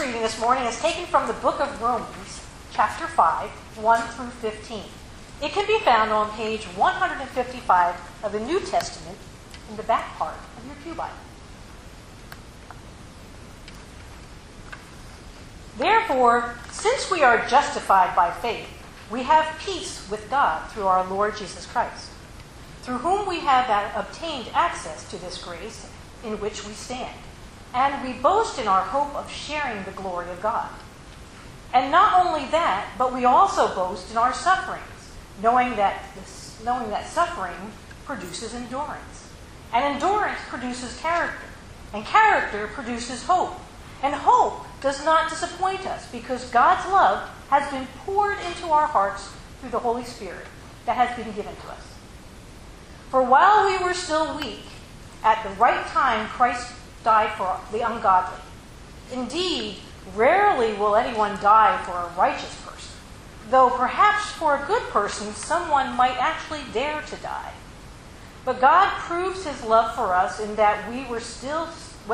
reading this morning is taken from the book of Romans, chapter 5, 1 through 15. It can be found on page 155 of the New Testament in the back part of your pew Bible. Therefore, since we are justified by faith, we have peace with God through our Lord Jesus Christ, through whom we have obtained access to this grace in which we stand, and we boast in our hope of sharing the glory of God. And not only that, but we also boast in our sufferings, knowing that suffering produces endurance, and endurance produces character, and character produces hope, and hope does not disappoint us, because God's love has been poured into our hearts through the Holy Spirit that has been given to us. For while we were still weak, at the right time Christ died for the ungodly. Indeed, rarely will anyone die for a righteous person, though perhaps for a good person someone might actually dare to die. But God proves his love for us in that we still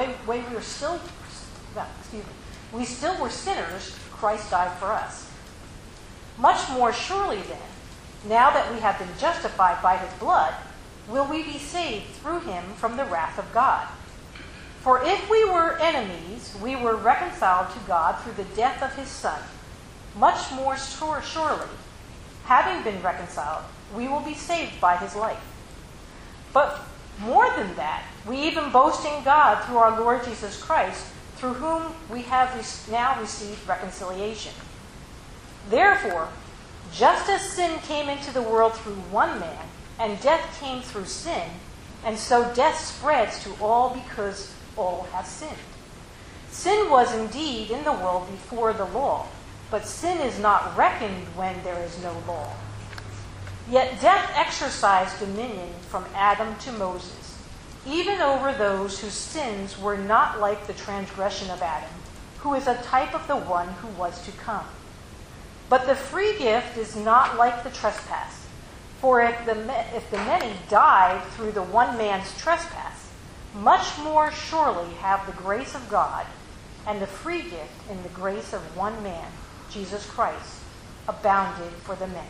were sinners, Christ died for us. Much more surely then, now that we have been justified by his blood, will we be saved through him from the wrath of God. For if we were enemies, we were reconciled to God through the death of his Son. Much more surely, having been reconciled, we will be saved by his life. But more than that, we even boast in God through our Lord Jesus Christ, through whom we have now received reconciliation. Therefore, just as sin came into the world through one man, and death came through sin, and so death spreads to all because all have sinned. Sin was indeed in the world before the law, but sin is not reckoned when there is no law. Yet death exercised dominion from Adam to Moses, even over those whose sins were not like the transgression of Adam, who is a type of the one who was to come. But the free gift is not like the trespass. For if the many died through the one man's trespass, much more surely have the grace of God and the free gift in the grace of one man, Jesus Christ, abounded for the many.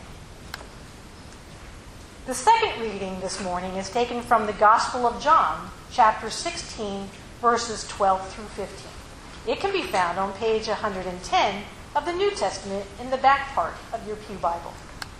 The second reading this morning is taken from the Gospel of John, chapter 16, verses 12 through 15. It can be found on page 110 of the New Testament in the back part of your pew Bible.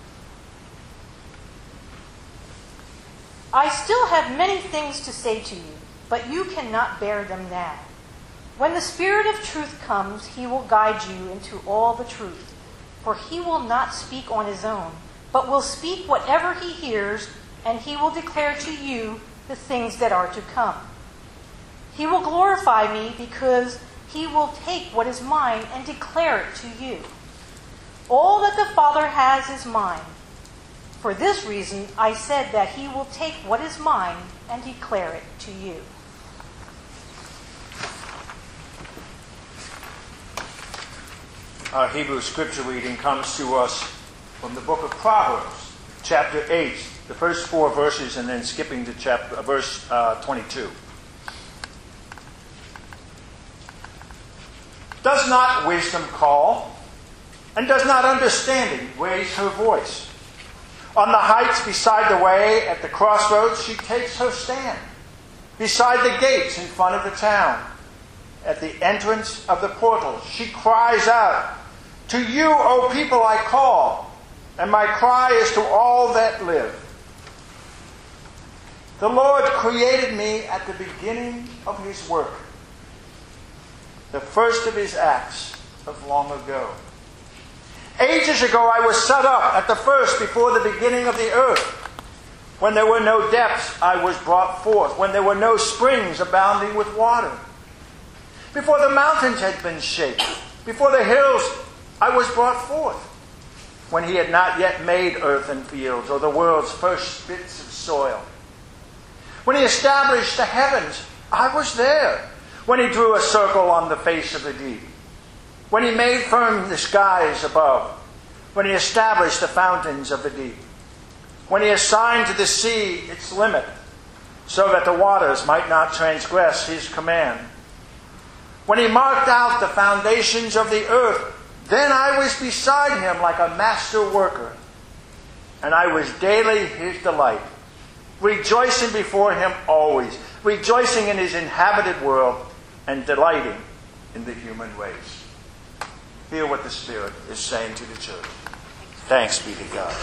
I still have many things to say to you, but you cannot bear them now. When the Spirit of truth comes, he will guide you into all the truth, for he will not speak on his own, but will speak whatever he hears, and he will declare to you the things that are to come. He will glorify me because he will take what is mine and declare it to you. All that the Father has is mine. For this reason, I said that he will take what is mine and declare it to you. Our Hebrew scripture reading comes to us from the book of Proverbs, chapter 8, the first 4 verses, and then skipping to verse 22. Does not wisdom call, and does not understanding raise her voice? On the heights beside the way, at the crossroads, she takes her stand. Beside the gates in front of the town, at the entrance of the portals, she cries out, "To you, O people, I call, and my cry is to all that live." The Lord created me at the beginning of his work, the first of his acts of long ago. Ages ago I was set up at the first before the beginning of the earth. When there were no depths, I was brought forth. When there were no springs abounding with water. Before the mountains had been shaped, before the hills, I was brought forth. When he had not yet made earth and fields, or the world's first bits of soil. When he established the heavens, I was there. When he drew a circle on the face of the deep. When he made firm the skies above. When he established the fountains of the deep. When he assigned to the sea its limit, so that the waters might not transgress his command. When he marked out the foundations of the earth, then I was beside him like a master worker, and I was daily his delight, rejoicing before him always, rejoicing in his inhabited world, and delighting in the human ways. Hear what the Spirit is saying to the church. Thanks be to God.